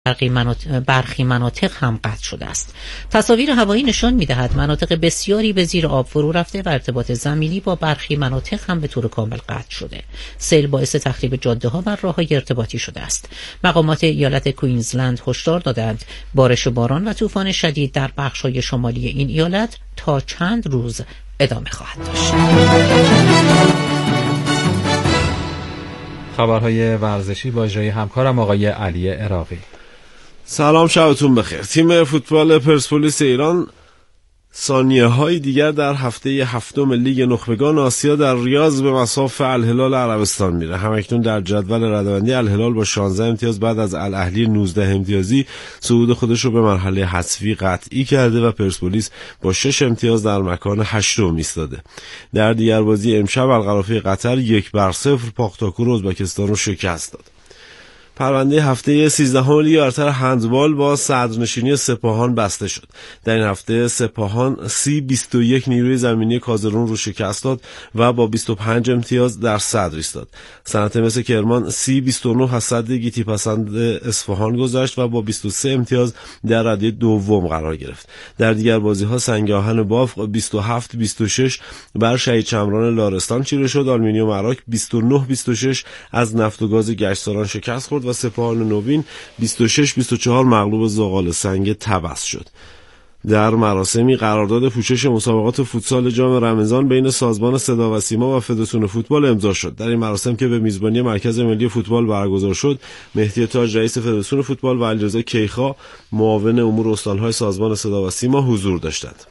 برخی مناطق هم قطع شده است. تصاویر هوایی نشان می‌دهد مناطق بسیاری به زیر آب فرو رفته و ارتباط زمینی با برخی مناطق هم به طور کامل قطع شده. سیل باعث تخریب جاده‌ها و راه‌های ارتباطی شده است. مقامات ایالت کوئینزلند هشدار دادند بارش باران و طوفان شدید در بخش‌های شمالی این ایالت تا چند روز ادامه خواهد داشت. خبرهای ورزشی با اجرای همکارم آقای علی عراقی. سلام، شبتون بخیر. تیم فوتبال پرسپولیس ایران ثانیه‌های دیگر در هفته هفتم لیگ نخبگان آسیا در ریاض به مصاف الهلال عربستان میره. همکنون در جدول رده‌بندی الهلال با 16 امتیاز بعد از الاهلی 19 امتیازی صعود خودش رو به مرحله حذفی قطعی کرده و پرسپولیس با 6 امتیاز در مکان 8م ایستاده. در دیگر بازی امشب القرافه قطر 1-0 پاختاکور ازبکستان رو شکست داد. پرونده هفته 13 لیگ برتر هندبال با صدرنشینی سپاهان بسته شد. در این هفته سپاهان 21 نیروی زمینی کازرون رو شکست داد و با 25 امتیاز در صدر ایستاد. صنعت مس کرمان 29 از صد گیتی پسند اصفهان گذشت و با 23 امتیاز در رده دوم قرار گرفت. در دیگر بازی‌ها سنگ آهن بافق 27-26 بر شهید چمران لارستان چیره شد. آلومینیوم عراق 29-26 از نفت و گاز گشتاران شکست خورد و سپاهان نوین 26-24 مغلوب زغال سنگ طبس شد. در مراسمی قرارداد پوشش مسابقات فوتسال جام رمضان بین سازمان صدا و سیما و فدراسیون فوتبال امضا شد. در این مراسم که به میزبانی مرکز ملی فوتبال برگزار شد، مهدی تاج رئیس فدراسیون فوتبال و علیرضا کیخا معاون امور استان‌های سازمان صدا و سیما حضور داشتند.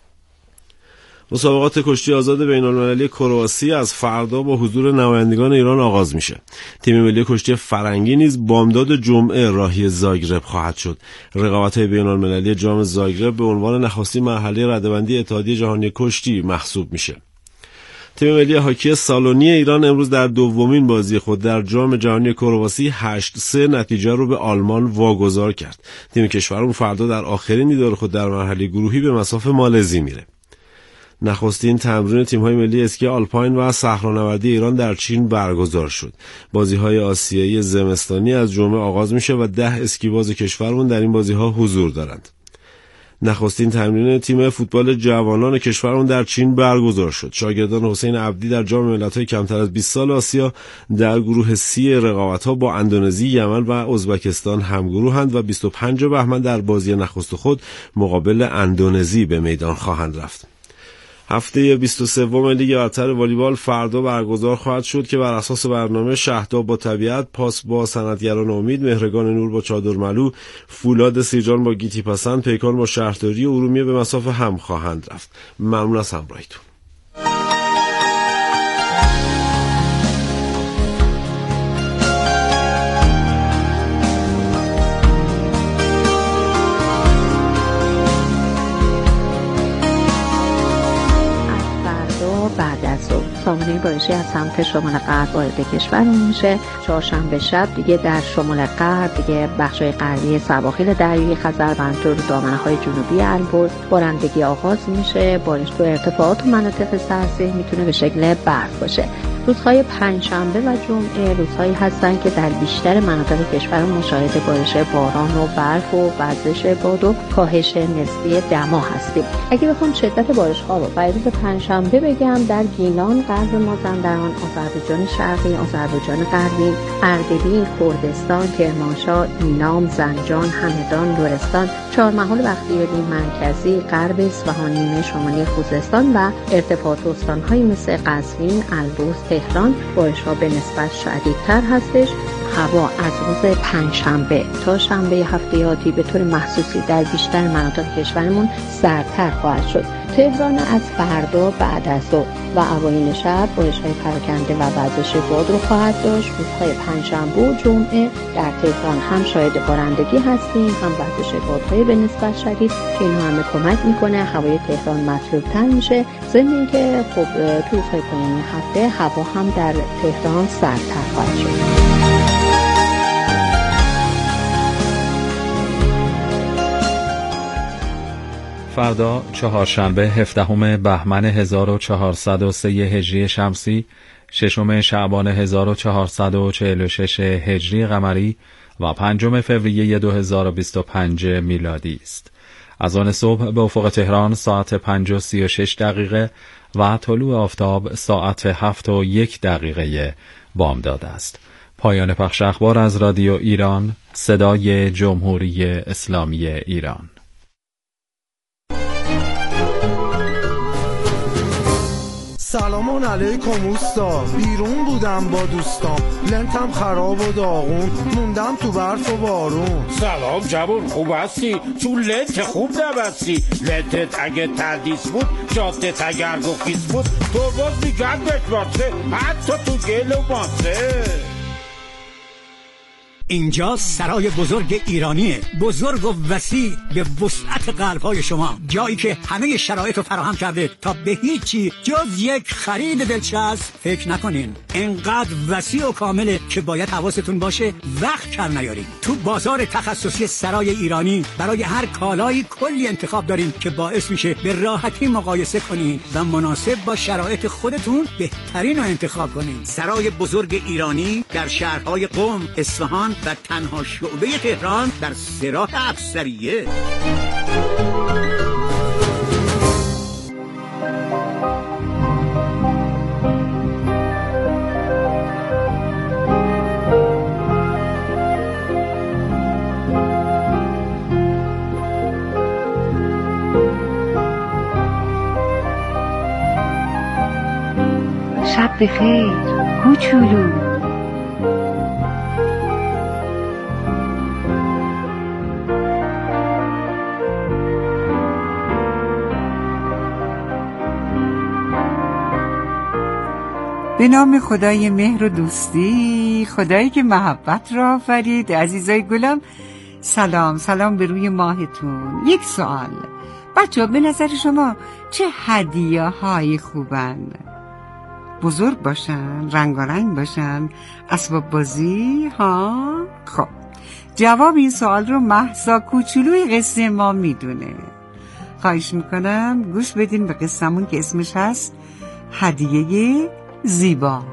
مسابقات کشتی آزاد بین‌المللی کرواسی از فردا با حضور نمایندگان ایران آغاز میشه. تیم ملی کشتی فرنگی نیز بامداد جمعه راهی زاگرب خواهد شد. رقابت‌های بین‌المللی جام زاگرب به عنوان نخستین مرحله رده‌بندی اتحادیه جهانی کشتی محسوب میشه. تیم ملی هاکی سالونی ایران امروز در دومین بازی خود در جام جهانی کرواسی 8-3 نتیجه رو به آلمان واگذار کرد. تیم کشورمون فردا در آخرین دیدار خود در مرحله گروهی به مصاف مالزی میره. نخستین تمرین تیم‌های ملی اسکی آلپاین و صحرانوردی ایران در چین برگزار شد. بازی‌های آسیایی زمستانی از جمعه آغاز میشه و 10 اسکیباز کشورمون در این بازی‌ها حضور دارند. نخستین تمرین تیم فوتبال جوانان کشورمون در چین برگزار شد. شاگردان حسین عبدی در جام ملت‌های کمتر از 20 سال آسیا در گروه سی رقابت‌ها با اندونزی، یمن و ازبکستان همگروهند و 25 بهمن در بازی نخست خود مقابل اندونزی به میدان خواهند رفت. هفته 23 لیگ برتر والیبال فردا برگزار خواهد شد که بر اساس برنامه شهداب با طبیعت، پاس با صنعتگران امید، مهرگان نور با چادرملو، فولاد سیرجان با گیتی پسند، پیکان با شهرداری و ارومیه به مصاف هم خواهند رفت. ممنون از همراهیتون. بعد از ظهر سامانه بارشی از سمت شمال غرب وارد کشور میشه. چهارشنبه شب دیگه در شمال غرب دیگه بخشای غربی سواحل دریای خزر و همینطور دامنه‌های جنوبی البرز بارندگی آغاز میشه. بارش تو ارتفاعات و مناطق سرسه میتونه به شکل برف باشه. روزهای پنجشنبه و جمعه روزهایی هستن که در بیشتر مناطق کشور مشاهده بارش باران و برف و وزش باد و کاهش نسبی دما هستیم. اگه بخوام شدت بارش‌ها رو برای روز پنجشنبه بگم، در گیلان، غرب مازندران، آذربایجان شرقی، آذربایجان غربی، اردبیل، کردستان، کرمانشاه، ایلام، زنجان، همدان، لرستان، چهارمحال بختیاری مرکزی، غرب اصفهان، نیمه شمالی خوزستان و ارتفاعات استان‌هایی مثل قزوین، البرز، تهران بارش‌ها به نسبت شدیدتر هستش. هوا از روز پنجشنبه تا شنبه هفته آتی به طور محسوسی در بیشتر مناطق کشورمون سردتر خواهد شد. تهران از فردا بعد از ظهر و اوایل شب بارش‌های پراکنده و وزش باد رو خواهد داشت. روزهای پنجشنبه و جمعه در تهران هم شاهد بارندگی هستیم، هم وزش بادهای به نسبت شدید که اینها همه کمک میکنه هوای تهران مطلوب‌تر میشه. ضمن اینکه خب تو روزهای پایانی هفته هوا هم در تهران سردتر خواهد شد. فردا چهارشنبه 17 بهمن 1403 هجری شمسی، 6 شعبان 1446 هجری قمری و 5 فوریه 2025 میلادی است. از آن صبح به افق تهران ساعت 5:36 و طلوع آفتاب ساعت 7:01 بامداد است. پایان پخش اخبار از رادیو ایران، صدای جمهوری اسلامی ایران. سلام علیکم اوستا، بیرون بودم با دوستام، لنتم خراب و داغون، موندم تو برف و بارون. سلام جوون، خوب هستی؟ تو لنت خوب نبستی. لنتت اگه تردیس بود، جادت اگر گخیز بود، ترباز میگرد بشماسه، حتی تو گل و ماسه. اینجا سرای بزرگ ایرانیه، بزرگ و وسیع به وسعت قلب‌های شما، جایی که همه شرایط رو فراهم کرده تا به هیچی جز یک خرید دلچسب فکر نکنین. اینقدر وسیع و کامله که باید حواستون باشه وقت کم نیارین. تو بازار تخصصی سرای ایرانی برای هر کالایی کلی انتخاب دارین که باعث میشه به راحتی مقایسه کنین و مناسب با شرایط خودتون بهترین رو انتخاب کنین. سرای بزرگ ایرانی در شهرهای قم، اصفهان و تنها شعبه تهران در سراح افسریه. شب بخیر کوچولو. به نام خدای مهر و دوستی، خدایی که محبت را آفرید. عزیزای گلم سلام به روی ماهتون. یک سوال بچه‌ها، به نظر شما چه هدیه های خوبن؟ بزرگ باشن، رنگارنگ باشن، اسباب بازی ها؟ خب جواب این سوال رو مهسا کوچولوی قصه ما میدونه. خواهش میکنم گوش بدین به قصه‌مون که اسمش هست هدیه زیبا.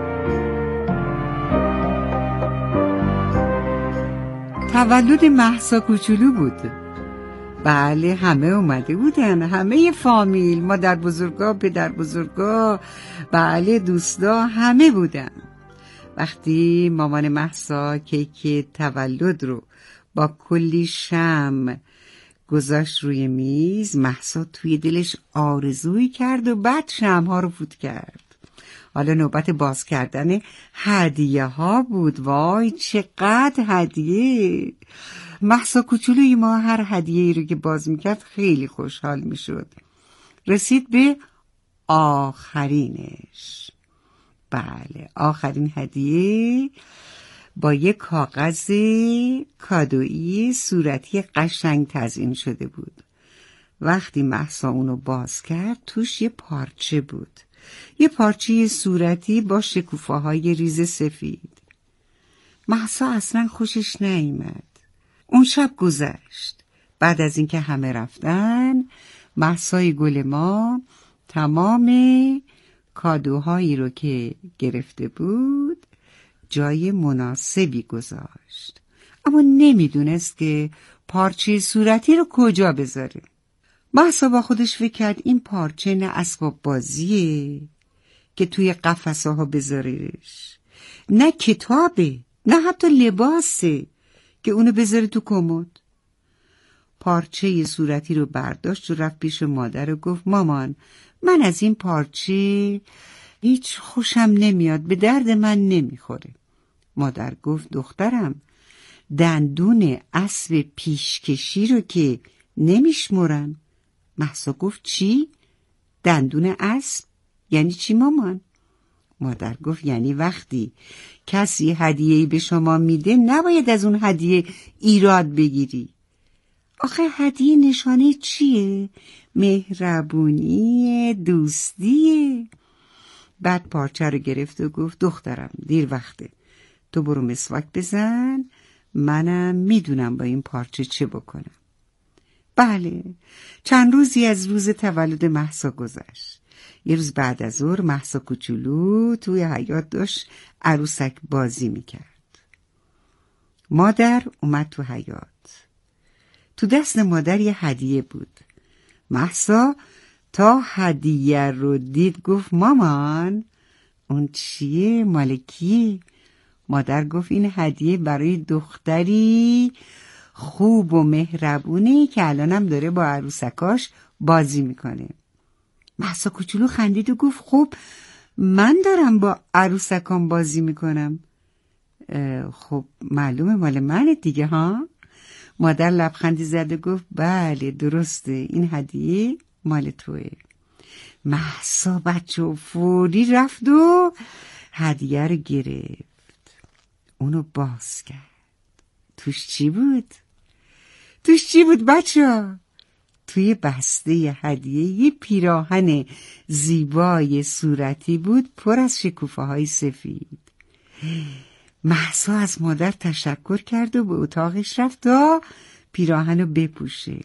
تولد مهسا کوچولو بود. بله، همه اومده بودن، همه فامیل، مادر بزرگا، پدر بزرگا، بله دوستا، همه بودن. وقتی مامان مهسا کیک تولد رو با کلی شمع گذاشت روی میز، مهسا توی دلش آرزویی کرد و بعد شمع‌ها رو فوت کرد. حالا نوبت باز کردن هدیه ها بود. وای چقدر هدیه! مهسا کوچولوی ما هر هدیه‌ای رو که باز میکرد خیلی خوشحال میشد. رسید به آخرینش. بله، آخرین هدیه با یک کاغذ کادویی صورتی قشنگ تزیین شده بود. وقتی مهسا اونو باز کرد توش یه پارچه بود، یه پارچه صورتی با شکوفه‌های ریز سفید. مهسا اصلا خوشش نیامد. اون شب گذشت. بعد از اینکه همه رفتن، مهسای گل ما تمام کادوهایی رو که گرفته بود جای مناسبی گذاشت، اما نمیدونست که پارچه صورتی رو کجا بذاره. مهسا با خودش فکر کرد این پارچه نه اسباب بازیه که توی قفسه ها بذارهش، نه کتابه، نه حتی لباسه که اونو بذاره تو کمد. پارچه صورتی رو برداشت و رفت پیش مادر و گفت مامان، من از این پارچه هیچ خوشم نمیاد، به درد من نمیخوره. مادر گفت دخترم، دندون اسب پیشکشی رو که نمیشمرن. مهسا گفت چی؟ دندون اسب؟ یعنی چی مامان؟ مادر گفت یعنی وقتی کسی هدیه‌ای به شما میده نباید از اون هدیه ایراد بگیری. آخه هدیه نشانه چیه؟ مهربونی، دوستیه. بعد پارچه رو گرفت و گفت دخترم دیر وقته، تو برو مسواک بزن، منم میدونم با این پارچه چه بکنم. بله، چند روزی از روز تولد مهسا گذشت. یه روز بعد از ظهر مهسا کوچولو توی حیاط داشت عروسک بازی میکرد. مادر اومد تو حیاط. تو دست مادر یه هدیه بود. مهسا تا هدیه رو دید گفت مامان اون چیه؟ مال کی؟ مادر گفت این هدیه برای دختری خوب و مهربونی که الانم داره با عروسکاش بازی میکنه. مهسا کوچولو خندید و گفت خب من دارم با عروسکام بازی میکنم. خب معلومه مال منه دیگه ها؟ مادر لبخندی زد و گفت بله درسته، این هدیه مال توه. مهسا بچه فوری رفت و هدیه رو گرفت. اونو باز کرد. توش چی بود؟ بچه؟ توی بسته هدیه یه پیراهن زیبای صورتی بود پر از شکوفه های سفید. مهسا از مادر تشکر کرد و به اتاقش رفت تا پیراهن رو بپوشه.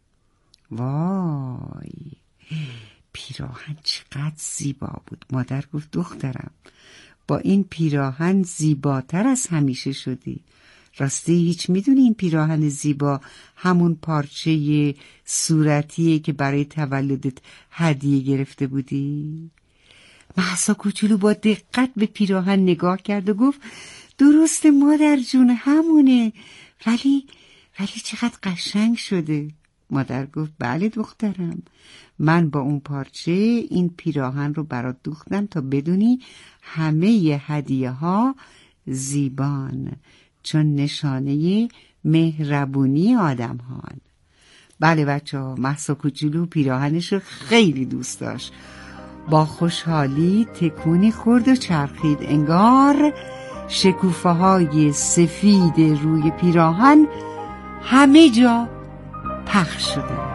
وای، پیراهن چقدر زیبا بود. مادر گفت دخترم با این پیراهن زیباتر از همیشه شدی. راستی هیچ میدونی این پیراهن زیبا همون پارچه صورتیه که برای تولدت هدیه گرفته بودی؟ مهسا کوچولو با دقت به پیراهن نگاه کرد و گفت درسته مادر جون همونه، ولی چقدر قشنگ شده. مادر گفت بله دخترم، من با اون پارچه این پیراهن رو برات دوختم تا بدونی همه هدیه ها زیبان، چون نشانه مهربونی آدم هان. بله بچه ها، مهسا کوچولو پیراهنش رو خیلی دوست داشت. با خوشحالی تکونی خورد و چرخید، انگار شکوفه های سفید روی پیراهن همه جا پخش شده.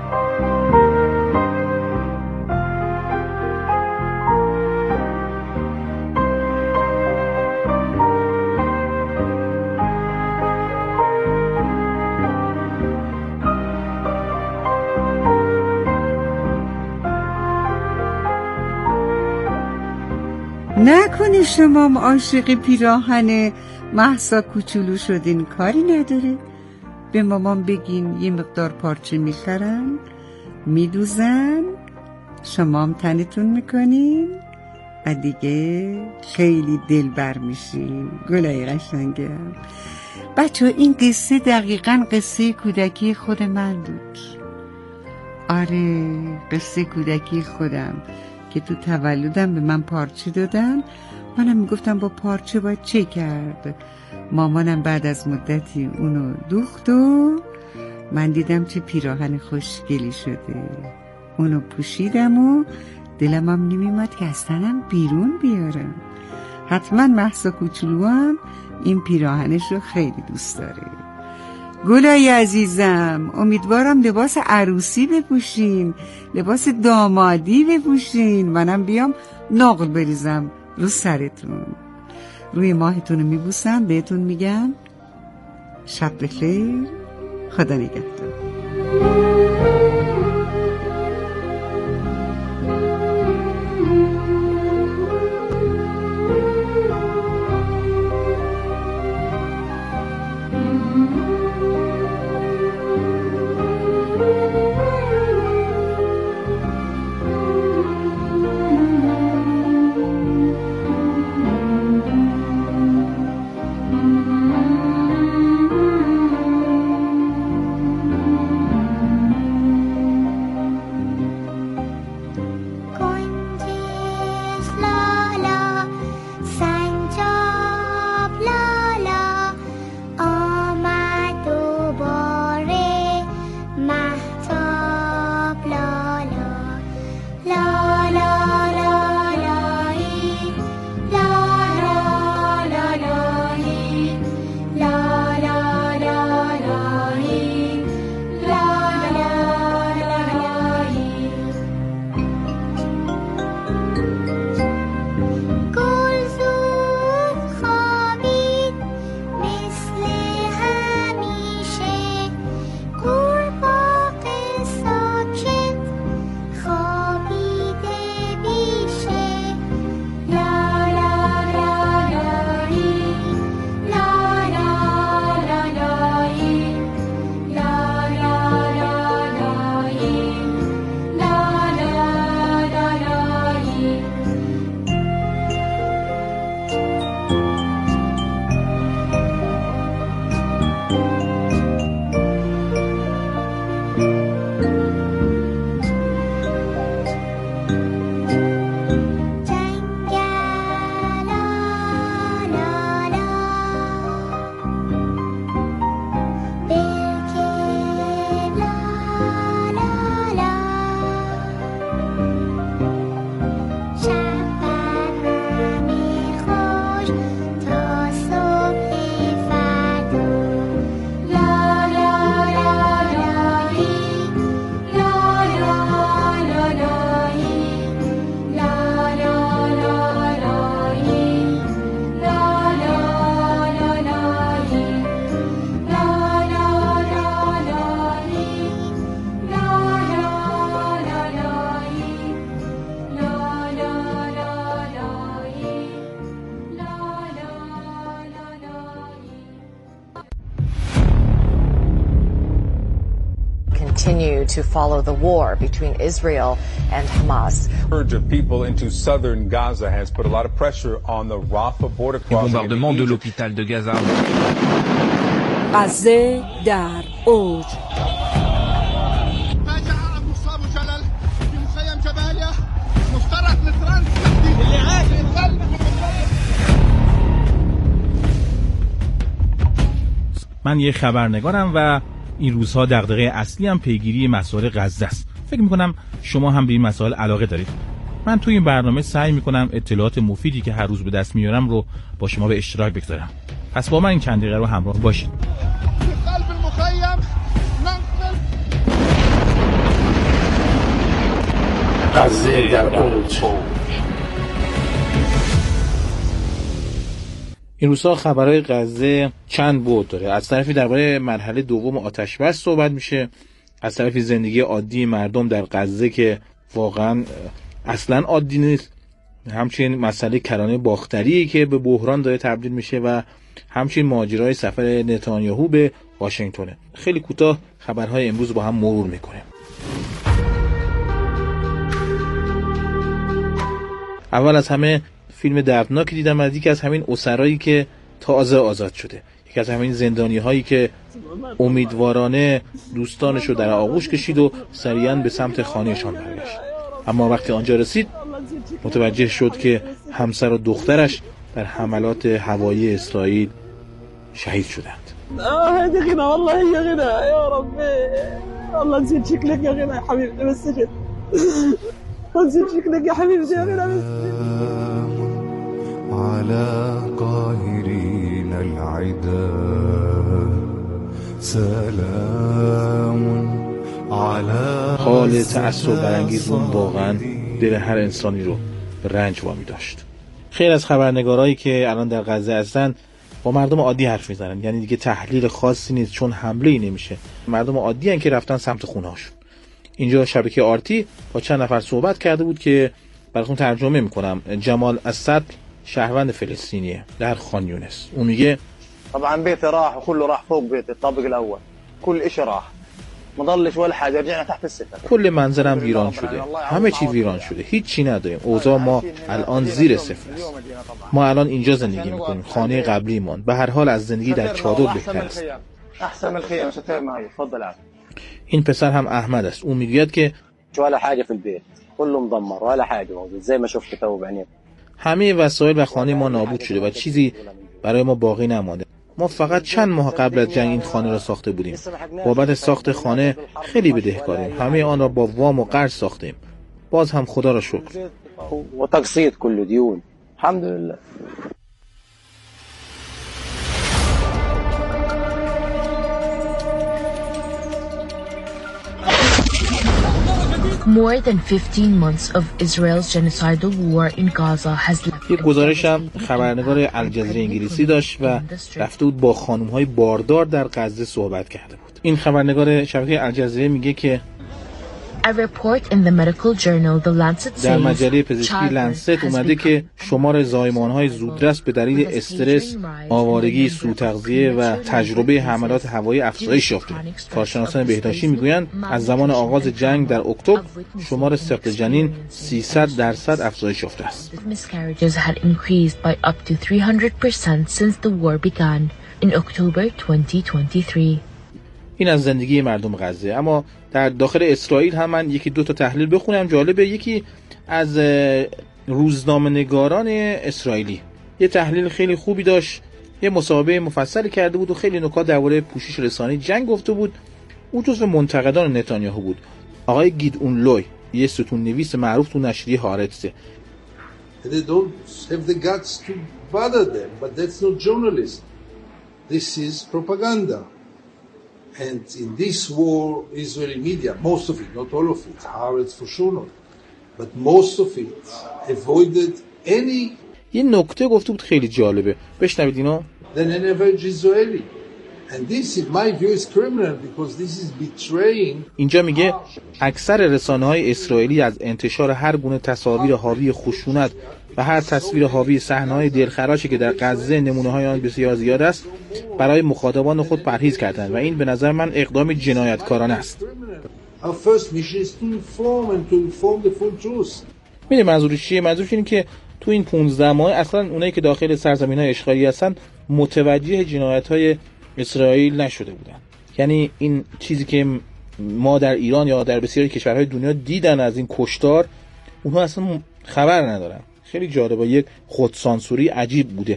نکنه شما عاشق پیراهن مهسا کوچولو شدین، کاری نداره. به مامان بگین یه مقدار پارچه میخرن میدوزن، شما هم تنتون میکنین و دیگه خیلی دلبر میشین. گلای قشنگم. بچه این قصه دقیقاً قصه کودکی خود من بود. آره، قصه کودکی خودم که تو تولدم به من پارچه دادن. منم میگفتم با پارچه باید چه کرد. مامانم بعد از مدتی اونو دوخت و من دیدم چه پیراهن خوشگلی شده. اونو پوشیدم و دلم هم نمیمد که از تنم بیرون بیارم. حتما مهسا کوچولو هم این پیراهنش رو خیلی دوست داره. گلای عزیزم، امیدوارم لباس عروسی بپوشین، لباس دامادی بپوشین، منم بیام نقل بریزم رو سرتون. روی ماهتون رو میبوسم، بهتون میگم شب بخیر، خدا نگهدار. continue to follow the war between Israel and Hamas. The surge of people into southern Gaza has put a lot of pressure on the Rafah border crossing. Les bombardements de l'hôpital de Gaza. غزه در اوج. من یه خبرنگارم و این روزها دغدغه اصلی هم پیگیری مسائل غزه است. فکر می‌کنم شما هم به این مسائل علاقه دارید. من توی این برنامه سعی می‌کنم اطلاعات مفیدی که هر روز به دست میارم رو با شما به اشتراک بگذارم. پس با من این چند دقیقه رو همراه باشید. غزه در اوج. این روزها خبرهای غزه چند بعد داره. از طرفی درباره مرحله دوم آتش بس صحبت میشه، از طرفی زندگی عادی مردم در غزه که واقعا اصلا عادی نیست، همچنین مسئله کرانه باختری که به بحران داره تبدیل میشه و همچنین ماجرای سفر نتانیاهو به واشنگتن. خیلی کوتاه خبرهای امروز با هم مرور میکنیم. اول از همه فیلم دردناکی دیدم از یکی از همین اسرایی که تازه آزاد شده، یکی از همین زندانی هایی که امیدوارانه دوستانش رو در آغوش کشید و سریعا به سمت خانهشان برگشت. اما وقتی آنجا رسید متوجه شد که همسر و دخترش در حملات هوایی اسرائیل شهید شدند. هذه غنى والله هي غنى يا ربي والله نسيت شكلك يا غنى يا حبيبتي بالسجن نسيت شكلك يا حبيبتي يا غنى على قاهرين العدا سلام على حال تعصب برانگیز واقعا دل هر انسانی رو به رنج وامی داشت. خیلی از خبرنگارایی که الان در غزه هستن با مردم عادی حرف میزنن، یعنی دیگه تحلیل خاصی نیست چون حمله ای نمیشه. مردم عادی هستن که رفتن سمت خونه‌هاشون. اینجا شبکه آرتی با چند نفر صحبت کرده بود که براتون ترجمه میکنم. جمال اسد شهروند فلسطینیه در خان یونس. اون میگه طبعا بيتي راح وكله راح فوق بيتي الطابق الاول كل شيء راح ما ضلش ولا حاجه رجعنا تحت السفر. کل منزلم ویران شده، همه چی ویران شده، هیچ چی نداریم. اوضاع ما الان زیر صفر است. ما الان اینجا زندگی میکنیم، خانه قبلیمان. به هر حال از زندگی در چادر بهتر است. احسن الخيام ستر معي تفضل. این پسر هم احمد است. اون میگوید که ولا حاجه في البيت كله مدمر ولا حاجه موجود زي ما شفت تو بعينيك. همه وسایل و خانه ما نابود شده و چیزی برای ما باقی نمانده. ما فقط چند ماه قبل از جنگ این خانه را ساخته بودیم. بابت ساخت خانه خیلی بدهکاریم. همه آن را با وام و قرض ساختیم. باز هم خدا را شکر. و تقسیط کل دیون. الحمدلله. More than 15 months of Israel's genocidal war in Gaza has یک گزارش هم خبرنگار الجزیره انگلیسی داشت و رفته بود با خانم‌های باردار در غزه صحبت کرده بود. این خبرنگار شبکه الجزیره میگه که در مجله پزشکی لنست اومده که شمار زایمان‌های زودرس به دلیل استرس، آوارگی، سوءتغذیه و تجربه حملات هوایی افزایش یافته. کارشناسان بهداشتی میگویند از زمان آغاز جنگ در اکتبر شمار سقط جنین 300% افزایش یافته است. این از زندگی مردم غزه. اما در داخل اسرائیل هم من یکی دو تا تحلیل بخونم جالبه. یکی از روزنامه‌نگاران اسرائیلی یه تحلیل خیلی خوبی داشت، یه مصاحبه مفصلی کرده بود و خیلی نکات درباره پوشش رسانه‌ای جنگ گفته بود. او جزو منتقدان نتانیاهو بود. آقای گیدئون لوی، یه ستون نویس معروف تو نشریه هارتزه. They don't have the guts to bother them, but that's not journalism. This is propaganda. And in this war, Israeli media, most of it, not all of it, Haaretz for sure not, but most of it avoided any. یه نکته گفته بود خیلی جالبه. بشنوید اینو. Than an average Israeli. And this, in my view, is criminal because this is betraying. اینجا میگه اکثر رسانه‌های اسرائیلی از انتشار هر گونه تصاویر حاوی خشونت و هر تصویر حاوی صحنه‌های دلخراشی که در غزه نمونه‌های آن بسیار زیاد است برای مخاطبان خود پرهیز کردند و این به نظر من اقدامی جنایتکارانه است. Our first mission is to inform the full truth. می‌دونی منظورش چیه؟ منظورش اینه که تو این 15 ماه اصلا اونایی که داخل سرزمین‌های اشغالی هستن متوجه جنایت‌های اسرائیل نشده بودن. یعنی این چیزی که ما در ایران یا در بسیاری کشورهای دنیا دیدن از این کشتار، اونها اصلا خبر ندارن. خیلی جالبه، یک خودسانسوری عجیب بوده.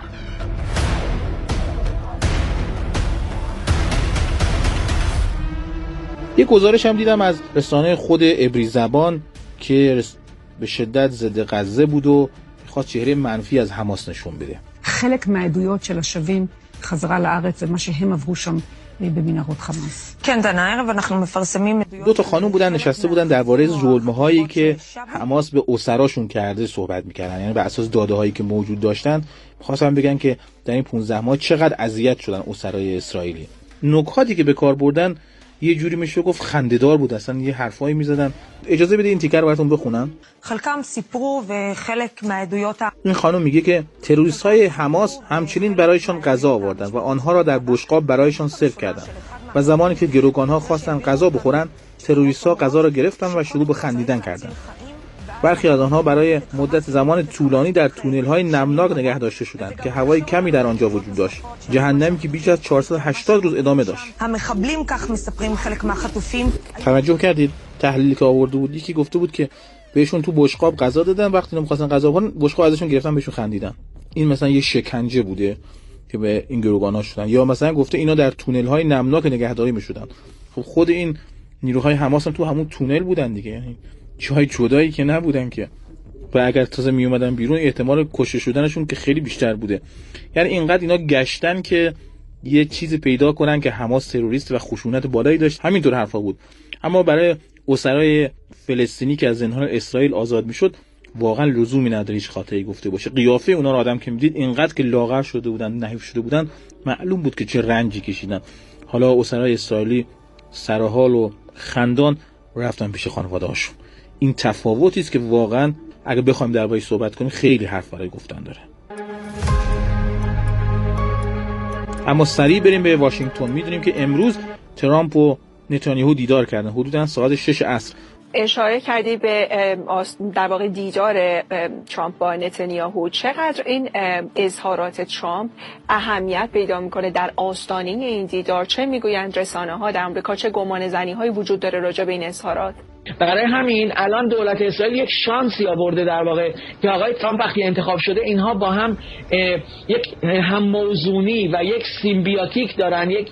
یک گزارش هم دیدم از رسانه خود عبری زبان که به شدت ضد غزه بود و می‌خواست چهره منفی از حماس نشون بده. חלק מהעדויות של השבים חזרה לארץ ומה שהם עברו שם במנהרות חמאס. כן, דנה, הערב אנחנו מפרסמים עדויות. دو تا خانم بودن نشسته بودن درباره ظلم‌هایی که حماس به اسراشون کرده صحبت می‌کردن. یعنی بر اساس داده‌هایی که موجود داشتن می‌خواستن بگن که در این 15 ماه چقدر اذیت شدن اسرای اسرائیلی. نکاتی که به کار بردن یه جوری میشه گفت خنده‌دار بود، اصلا یه حرفایی می‌زدن. اجازه بده این تیکر رو براتون بخونم. خلقم سیپرو و خلق معدویات. این خانم میگه که تروریست‌های حماس همچنین برایشان غذا آوردن و آنها را در بشقاب برایشان سرو کردند. و زمانی که گروگان‌ها خواستن غذا بخورن، تروریست‌ها غذا را گرفتن و شروع به خندیدن کردند. برخی از آنها برای مدت زمان طولانی در تونل‌های نمناک نگه داشته شدند که هوای کمی در آنجا وجود داشت. جهنمی که بیش از 480 روز ادامه داشت. המחבלים כך מספרים חלק מהחטופים. توجه کردید تحلیلی که آورده بود، یکی گفته بود که بهشون تو بشقاب غذا دادن، وقتی نمی‌خواستن غذا بخورن بشقاب ازشون گرفتن بهشون خندیدن. این مثلا یه شکنجه بوده که به این گروگان‌ها شدن. یا مثلا گفته اینا در تونل‌های نمناک نگهداری می‌شدن. خب خود این نیروهای حماس هم تو همون تونل بودن دیگه، یعنی جای جدایی که نبودن که. و اگر تازه می اومدن بیرون احتمال کشته شدنشون که خیلی بیشتر بوده. یعنی اینقدر اینا گشتن که یه چیزی پیدا کنن که حماس تروریست و خشونت بالایی داشت. همینطور حرفا بود. اما برای اسرای فلسطینی که از زندان اسرائیل آزاد میشد واقعا لزومی نداره هیچ خاطری گفته باشه. قیافه اونا رو آدم که میدید اینقدر که لاغر شده بودن، نحیف شده بودن، معلوم بود که چه رنجی کشیدن. حالا اسرای اسرائیلی سرحال و خندان رفتن پیش خانواده‌هاشون. این تفاوتی است که واقعا اگه بخوایم درباره‌اش صحبت کنیم خیلی حرف برای گفتن داره. اما سریع بریم به واشنگتن. میدونیم که امروز ترامپ و نتانیاهو دیدار کردن حدوداً ساعت 6 عصر. اشاره کردی به در واقع دیدار ترامپ با نتانیاهو. چقدر این اظهارات ترامپ اهمیت پیدا میکنه در آستانه این دیدار؟ چه میگویند رسانه‌ها در آمریکا؟ چه گمانه‌زنی‌هایی وجود داره راجع به این اظهارات؟ برای همین الان دولت اسرائیل یک شانسی آورده در واقع که آقای ترامپ وقتی انتخاب شده اینها با هم یک هم‌موضوعی و یک سیمبیوتیک دارن، یک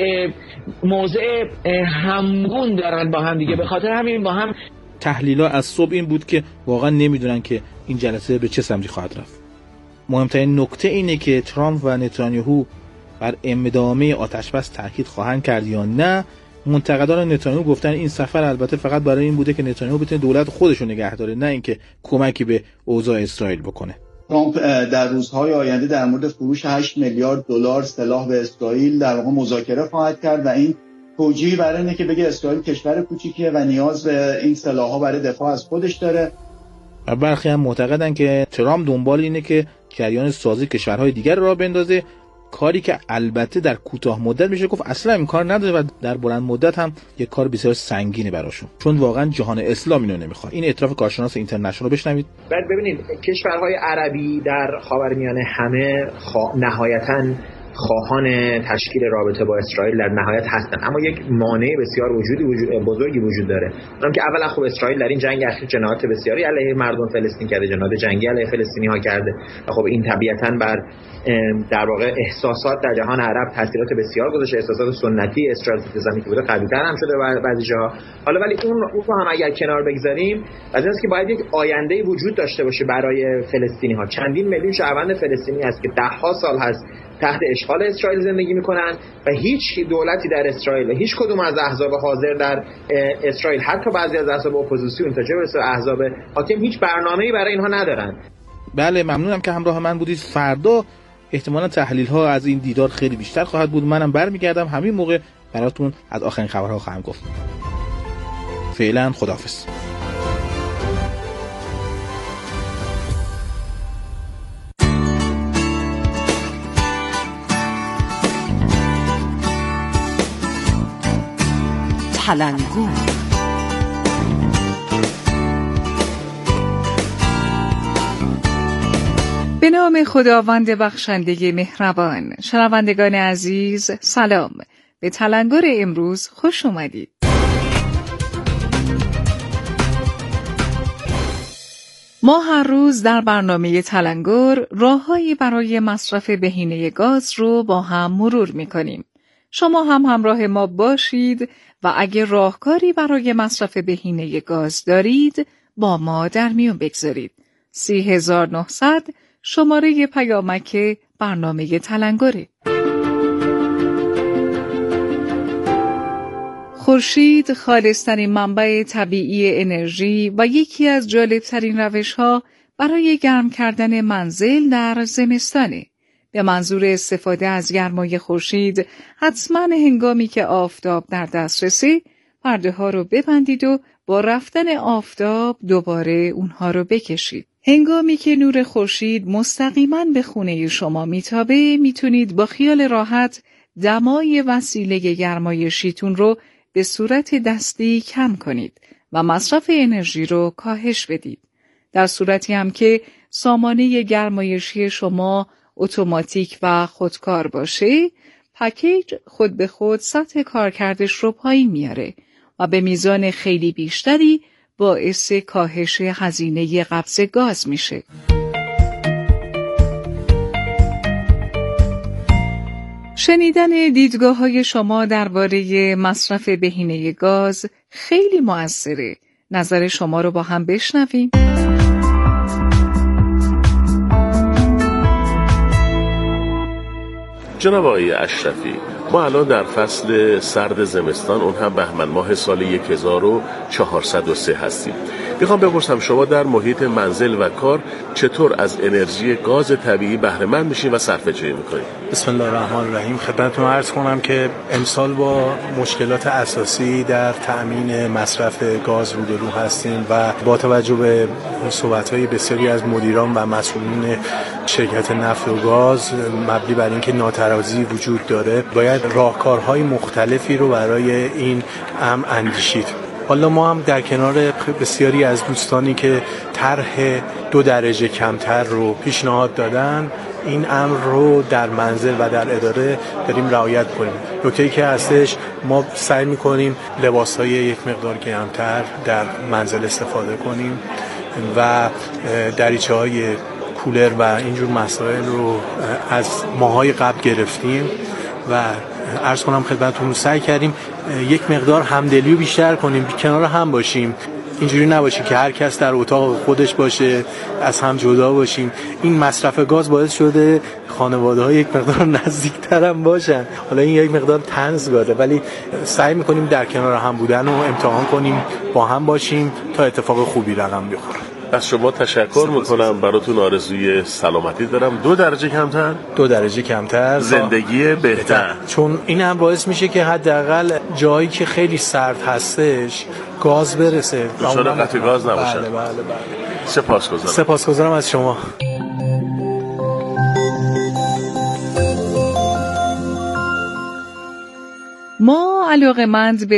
موضع همگون دارن با هم دیگه. به خاطر همین با هم تحلیل‌ها از صبح این بود که واقعا نمیدونن که این جلسه به چه سمتی خواهد رفت. مهمترین نکته اینه که ترامپ و نتانیاهو بر ادامه آتش‌بس تاکید خواهند کرد یا نه. منتقدان نتانیاهو گفتن این سفر البته فقط برای این بوده که نتانیاهو بتونه دولت خودش رو نگه داره، نه اینکه کمکی به اوضاع اسرائیل بکنه. ترامپ در روزهای آینده در مورد فروش 8 میلیارد دلار سلاح به اسرائیل در واقع مذاکره خواهد کرد و این توجیه برای اینه که بگه اسرائیل کشور کوچیکیه و نیاز به این سلاح‌ها برای دفاع از خودش داره. و برخی هم معتقدن که ترامپ دنبال اینه که جریان سازی کشورهای دیگر را بندازه، کاری که البته در کوتاه مدت میشه گفت اصلا امکان نداره و در بلند مدت هم یک کار بسیار سنگینه براشون، چون واقعا جهان اسلام اینو نمیخواد. این اطراف کارشناس اینترنشنال رو بشنوید. بعد ببینید کشورهای عربی در خاورمیانه همه نهایتاً خواهان تشکیل رابطه با اسرائیل در نهایت هستن، اما یک مانع بسیار بزرگی وجود داره. اونم که اولا خب اسرائیل در این جنگ اخیر جنایات بسیاری علیه مردم فلسطین کرده، جنایات جنگی علیه فلسطینی‌ها کرده و خب این طبیعتاً بر در واقع احساسات در جهان عرب تاثیرات بسیار گذاشته. احساسات سنتی اسرائیل که بوده قوی‌تر هم شده بعضی جاها. حالا ولی اون رو هم اگر کنار بگذاریم، از اینکه باید یک آینده وجود داشته باشه برای فلسطینی‌ها. چندین میلیون شهروند فلسطینی هست که ده‌ها سال هست تحت اشغال اسرائیل زندگی میکنن و هیچ دولتی در اسرائیل و هیچ کدوم از احزاب حاضر در اسرائیل، حتی بعضی از احزاب اپوزیسیون تا چه برسه احزاب حاکم، هیچ برنامه‌ای برای اینها ندارن. بله ممنونم که همراه من بودید. فردا احتمالاً تحلیل‌ها از این دیدار خیلی بیشتر خواهد بود. منم برمیگردم همین موقع براتون از آخرین خبرها خواهم گفت. فعلا خداحافظ. تلنگور. به نام خداوند بخشنده مهربان. شنوندگان عزیز سلام. به تلنگر امروز خوش اومدید. ما هر روز در برنامه تلنگر راههایی برای مصرف بهینه گاز رو با هم مرور می‌کنیم. شما هم همراه ما باشید و اگه راهکاری برای مصرف بهینه گاز دارید با ما در میون بگذارید. 30900 شماره پیامک برنامه تلنگره. خورشید خالص‌ترین منبع طبیعی انرژی و یکی از جالب‌ترین روش‌ها برای گرم کردن منزل در زمستانه. به منظور استفاده از گرمای خورشید حتما هنگامی که آفتاب در دسترسه پرده‌ها رو ببندید و با رفتن آفتاب دوباره اونها رو بکشید. هنگامی که نور خورشید مستقیما به خونه شما میتابه میتونید با خیال راحت دمای وسیله گرمایشیتون رو به صورت دستی کم کنید و مصرف انرژی رو کاهش بدید. در صورتی هم که سامانه گرمایشی شما اتوماتیک و خودکار باشه، پکیج خود به خود سطح کارکردش رو پایین میاره و به میزان خیلی بیشتری باعث کاهش هزینه قبض گاز میشه. شنیدن دیدگاه‌های شما درباره مصرف بهینه گاز خیلی مؤثره. نظر شما رو با هم بشنویم. جناب آقای اشرفی، ما الان در فصل سرد زمستان، اون هم بهمن ماه سال 1403 هستیم. میخوام بپرسم شما در محیط منزل و کار چطور از انرژی گاز طبیعی بهره مند میشین و صرفه جویی میکنین؟ بسم الله الرحمن الرحیم. خدمتتون عرض کنم که امسال با مشکلات اساسی در تأمین مصرف گاز روبرو هستیم و با توجه به صحبت‌های بسیاری از مدیران و مسئولین شرکت نفت و گاز مبنی بر اینکه ناترازی وجود داره، باید راهکارهای مختلفی رو برای این امر اندیشید. حالا ما هم در کنار بسیاری از دوستانی که طرح 2 درجه کمتر رو پیشنهاد دادن، این امر رو در منزل و در اداره داریم رعایت کنیم. نکته‌ای که هستش، ما سعی می‌کنیم لباس‌های یک مقدار کمتر در منزل استفاده کنیم و دریچه‌های کولر و اینجور مسائل رو از ماهای قبل گرفتیم و عرض کنم خدمتتون سعی کردیم یک مقدار همدلی رو بیشتر کنیم، کنار هم باشیم. اینجوری نباشیم که هر کس در اتاق خودش باشه، از هم جدا باشیم. این مصرف گاز باعث شده خانواده‌ها یک مقدار نزدیک‌تر هم باشن. حالا این یک مقدار طنز داره، ولی سعی می‌کنیم در کنار هم بودن رو امتحان کنیم، با هم باشیم تا اتفاق خوبی رقم بخوره. از شما تشکر میکنم، براتون آرزوی سلامتی دارم. 2 درجه کمتر؟ 2 درجه کمتر، زندگی بهتر. چون این هم باعث میشه که حداقل جایی که خیلی سرد هستش گاز برسه، دچار قطع گاز نباشه. بله. سپاسگزارم از شما. ما علاقه‌مند به